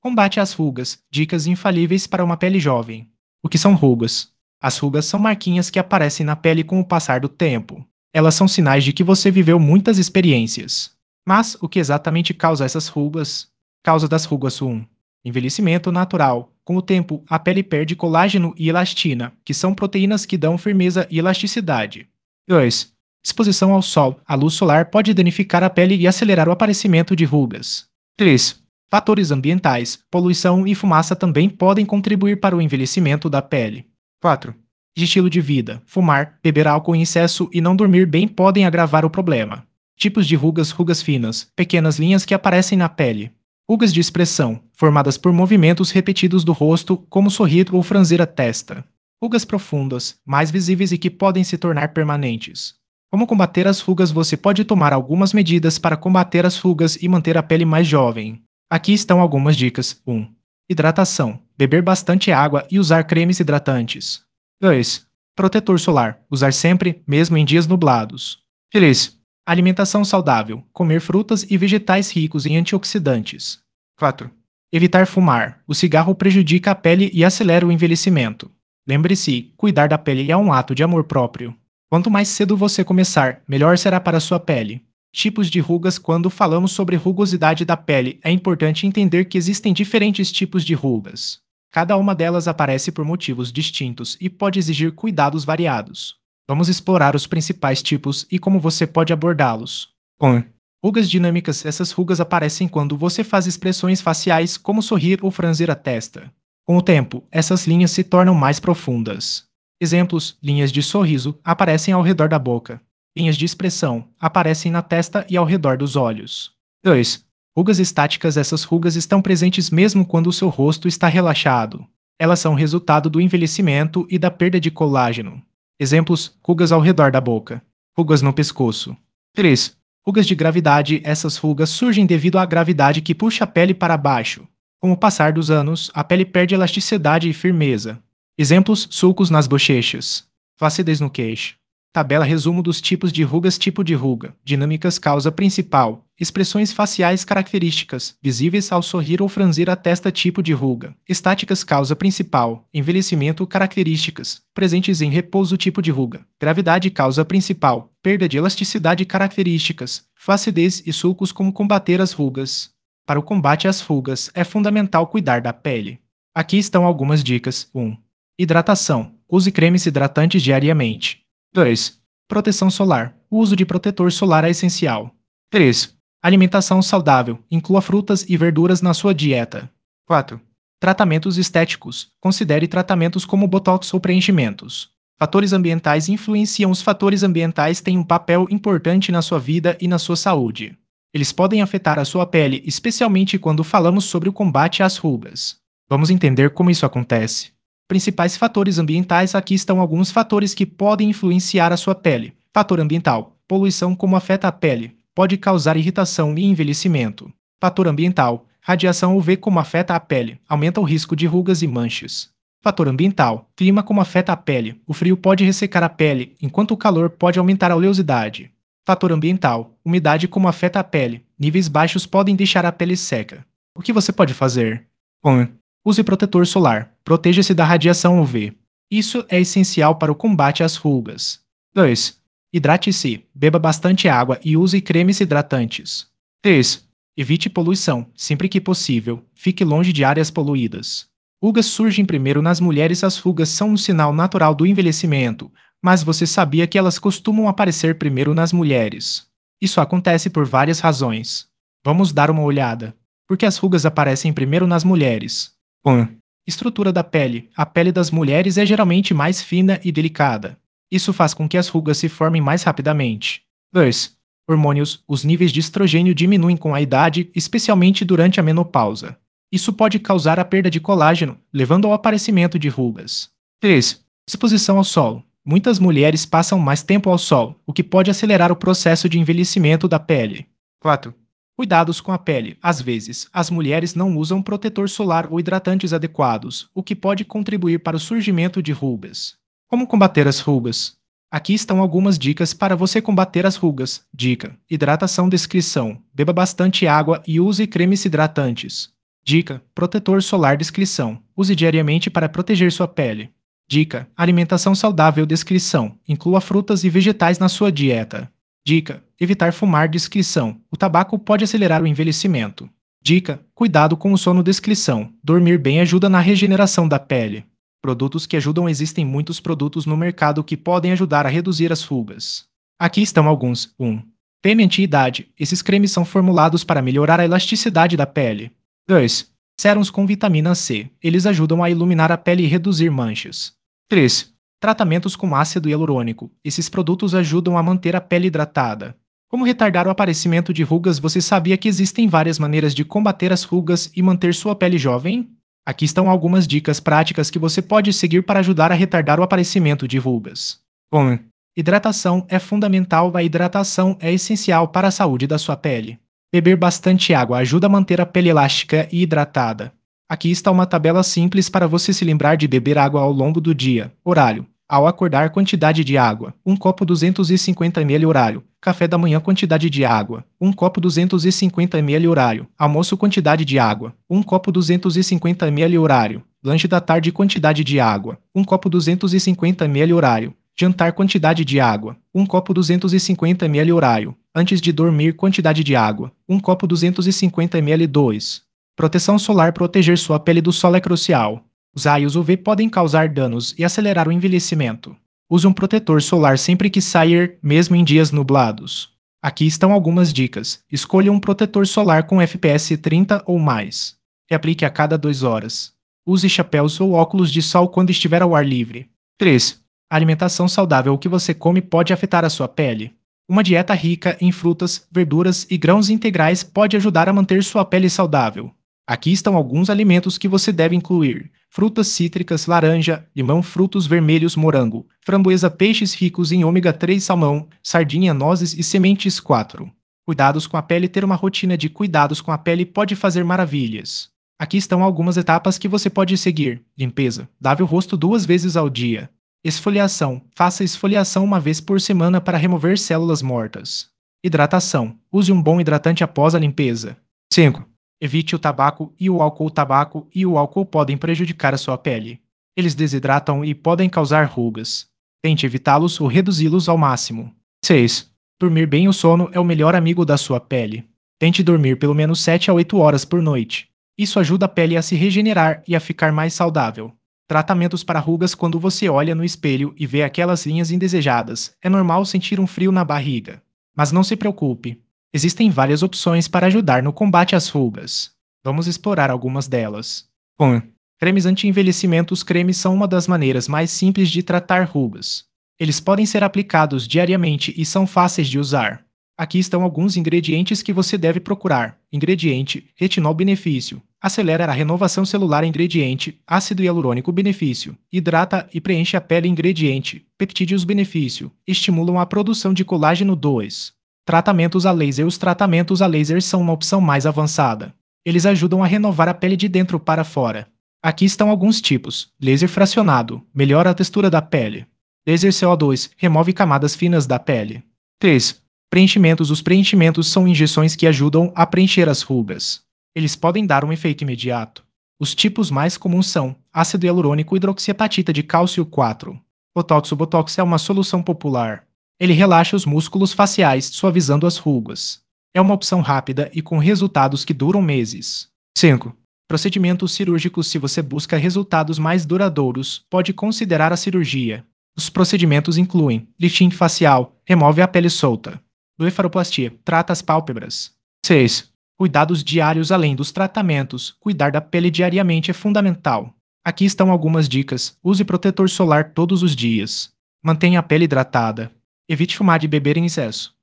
Combate às rugas. Dicas infalíveis para uma pele jovem. O que são rugas? As rugas são marquinhas que aparecem na pele com o passar do tempo. Elas são sinais de que você viveu muitas experiências. Mas o que exatamente causa essas rugas? Causa das rugas 1. Envelhecimento natural. Com o tempo, a pele perde colágeno e elastina, que são proteínas que dão firmeza e elasticidade. 2. Exposição ao sol. A luz solar pode danificar a pele e acelerar o aparecimento de rugas. 3. Fatores ambientais. Poluição e fumaça também podem contribuir para o envelhecimento da pele. 4. De estilo de vida. Fumar, beber álcool em excesso e não dormir bem podem agravar o problema. Tipos de rugas: rugas finas, pequenas linhas que aparecem na pele. Rugas de expressão, formadas por movimentos repetidos do rosto, como sorrir ou franzir a testa. Rugas profundas, mais visíveis e que podem se tornar permanentes. Como combater as rugas? Você pode tomar algumas medidas para combater as rugas e manter a pele mais jovem. Aqui estão algumas dicas. 1. Hidratação. Beber bastante água e usar cremes hidratantes. 2. Protetor solar. Usar sempre, mesmo em dias nublados. 3. Alimentação saudável. Comer frutas e vegetais ricos em antioxidantes. 4. Evitar fumar. O cigarro prejudica a pele e acelera o envelhecimento. Lembre-se, cuidar da pele é um ato de amor próprio. Quanto mais cedo você começar, melhor será para a sua pele. Tipos de rugas. Quando falamos sobre rugosidade da pele, é importante entender que existem diferentes tipos de rugas. Cada uma delas aparece por motivos distintos e pode exigir cuidados variados. Vamos explorar os principais tipos e como você pode abordá-los. 1. Rugas dinâmicas. Essas rugas aparecem quando você faz expressões faciais como sorrir ou franzir a testa. Com o tempo, essas linhas se tornam mais profundas. Exemplos: linhas de sorriso aparecem ao redor da boca. Linhas de expressão aparecem na testa e ao redor dos olhos. 2. Rugas estáticas. Essas rugas estão presentes mesmo quando o seu rosto está relaxado. Elas são resultado do envelhecimento e da perda de colágeno. Exemplos: rugas ao redor da boca. Rugas no pescoço. 3. Rugas de gravidade. Essas rugas surgem devido à gravidade que puxa a pele para baixo. Com o passar dos anos, a pele perde elasticidade e firmeza. Exemplos: sulcos nas bochechas. Flacidez no queixo. Tabela resumo dos tipos de rugas. Tipo de ruga. Dinâmicas: causa principal. Expressões faciais características, visíveis ao sorrir ou franzir a testa. Tipo de ruga. Estáticas: causa principal. Envelhecimento: características, presentes em repouso. Tipo de ruga. Gravidade: causa principal. Perda de elasticidade. Características, flacidez e sulcos. Como combater as rugas? Para o combate às rugas, é fundamental cuidar da pele. Aqui estão algumas dicas. 1. Hidratação. Use cremes hidratantes diariamente. 2. Proteção solar. O uso de protetor solar é essencial. 3. Alimentação saudável. Inclua frutas e verduras na sua dieta. 4. Tratamentos estéticos. Considere tratamentos como botox ou preenchimentos. Fatores ambientais influenciam. Os fatores ambientais têm um papel importante na sua vida e na sua saúde. Eles podem afetar a sua pele, especialmente quando falamos sobre o combate às rugas. Vamos entender como isso acontece. Principais fatores ambientais. Aqui estão alguns fatores que podem influenciar a sua pele. Fator ambiental. Poluição. Como afeta a pele? Pode causar irritação e envelhecimento. Fator ambiental. Radiação UV. Como afeta a pele? Aumenta o risco de rugas e manchas. Fator ambiental. Clima. Como afeta a pele? O frio pode ressecar a pele, enquanto o calor pode aumentar a oleosidade. Fator ambiental. Umidade. Como afeta a pele? Níveis baixos podem deixar a pele seca. O que você pode fazer? 1. Use protetor solar. Proteja-se da radiação UV. Isso é essencial para o combate às rugas. 2. Hidrate-se. Beba bastante água e use cremes hidratantes. 3. Evite poluição. Sempre que possível, fique longe de áreas poluídas. Rugas surgem primeiro nas mulheres. As rugas são um sinal natural do envelhecimento, mas você sabia que elas costumam aparecer primeiro nas mulheres? Isso acontece por várias razões. Vamos dar uma olhada. Por que as rugas aparecem primeiro nas mulheres? 1. Estrutura da pele. A pele das mulheres é geralmente mais fina e delicada. Isso faz com que as rugas se formem mais rapidamente. 2. Hormônios. Os níveis de estrogênio diminuem com a idade, especialmente durante a menopausa. Isso pode causar a perda de colágeno, levando ao aparecimento de rugas. 3. Exposição ao sol. Muitas mulheres passam mais tempo ao sol, o que pode acelerar o processo de envelhecimento da pele. 4. Cuidados com a pele. Às vezes, as mulheres não usam protetor solar ou hidratantes adequados, o que pode contribuir para o surgimento de rugas. Como combater as rugas? Aqui estão algumas dicas para você combater as rugas. Dica: hidratação. Descrição: beba bastante água e use cremes hidratantes. Dica: protetor solar descrição. Use diariamente para proteger sua pele. Dica: alimentação saudável descrição. Inclua frutas e vegetais na sua dieta. Dica: evitar fumar descrição. O tabaco pode acelerar o envelhecimento. Dica: cuidado com o sono descrição. Dormir bem ajuda na regeneração da pele. Produtos que ajudam. Existem muitos produtos no mercado que podem ajudar a reduzir as rugas. Aqui estão alguns. 1. Creme anti-idade. Esses cremes são formulados para melhorar a elasticidade da pele. 2. Sérums com vitamina C. Eles ajudam a iluminar a pele e reduzir manchas. 3. Tratamentos com ácido hialurônico. Esses produtos ajudam a manter a pele hidratada. Como retardar o aparecimento de rugas? Você sabia que existem várias maneiras de combater as rugas e manter sua pele jovem? Aqui estão algumas dicas práticas que você pode seguir para ajudar a retardar o aparecimento de rugas. 1. Hidratação é fundamental. A hidratação é essencial para a saúde da sua pele. Beber bastante água ajuda a manter a pele elástica e hidratada. Aqui está uma tabela simples para você se lembrar de beber água ao longo do dia. Horário: ao acordar, quantidade de água, 1 copo 250 ml. Horário: café da manhã, quantidade de água, 1 copo 250 ml. Horário: almoço, quantidade de água, 1 copo 250 ml. Horário: lanche da tarde, quantidade de água, 1 copo 250 ml. Horário: jantar, quantidade de água, 1 copo 250 ml. Horário: antes de dormir, quantidade de água, 1 copo 250 ml. 2. Proteção solar. Proteger sua pele do sol é crucial. Os raios UV podem causar danos e acelerar o envelhecimento. Use um protetor solar sempre que sair, mesmo em dias nublados. Aqui estão algumas dicas. Escolha um protetor solar com FPS 30 ou mais. Reaplique a cada 2 horas. Use chapéus ou óculos de sol quando estiver ao ar livre. 3. Alimentação saudável. O que você come pode afetar a sua pele. Uma dieta rica em frutas, verduras e grãos integrais pode ajudar a manter sua pele saudável. Aqui estão alguns alimentos que você deve incluir: frutas cítricas, laranja, limão, frutos vermelhos, morango, framboesa, peixes ricos em ômega 3, salmão, sardinha, nozes e sementes. 4. Cuidados com a pele. Ter uma rotina de cuidados com a pele pode fazer maravilhas. Aqui estão algumas etapas que você pode seguir. Limpeza: lave o rosto 2 vezes ao dia. Esfoliação: faça esfoliação 1 vez por semana para remover células mortas. Hidratação: use um bom hidratante após a limpeza. 5. Evite o tabaco e o álcool. O tabaco e o álcool podem prejudicar a sua pele. Eles desidratam e podem causar rugas. Tente evitá-los ou reduzi-los ao máximo. 6. Dormir bem. O sono é o melhor amigo da sua pele. Tente dormir pelo menos 7 a 8 horas por noite. Isso ajuda a pele a se regenerar e a ficar mais saudável. Tratamentos para rugas. Quando você olha no espelho e vê aquelas linhas indesejadas, é normal sentir um frio na barriga. Mas não se preocupe. Existem várias opções para ajudar no combate às rugas. Vamos explorar algumas delas. 1. Cremes anti-envelhecimento. Os cremes são uma das maneiras mais simples de tratar rugas. Eles podem ser aplicados diariamente e são fáceis de usar. Aqui estão alguns ingredientes que você deve procurar. Ingrediente: retinol. Benefício: acelera a renovação celular. Ingrediente: ácido hialurônico. Benefício: hidrata e preenche a pele. Ingrediente: peptídeos. Benefício: estimulam a produção de colágeno. 2. Tratamentos a laser. Os tratamentos a laser são uma opção mais avançada. Eles ajudam a renovar a pele de dentro para fora. Aqui estão alguns tipos. Laser fracionado: melhora a textura da pele. Laser CO2: remove camadas finas da pele. 3. Preenchimentos. Os preenchimentos são injeções que ajudam a preencher as rugas. Eles podem dar um efeito imediato. Os tipos mais comuns são ácido hialurônico, hidroxiapatita de cálcio. 4. Botox. O Botox é uma solução popular. Ele relaxa os músculos faciais, suavizando as rugas. É uma opção rápida e com resultados que duram meses. 5. Procedimentos cirúrgicos. Se você busca resultados mais duradouros, pode considerar a cirurgia. Os procedimentos incluem lifting facial, remove a pele solta. Blefaroplastia, trata as pálpebras. 6. Cuidados diários. Além dos tratamentos, cuidar da pele diariamente é fundamental. Aqui estão algumas dicas. Use protetor solar todos os dias. Mantenha a pele hidratada. Evite fumar e beber em excesso.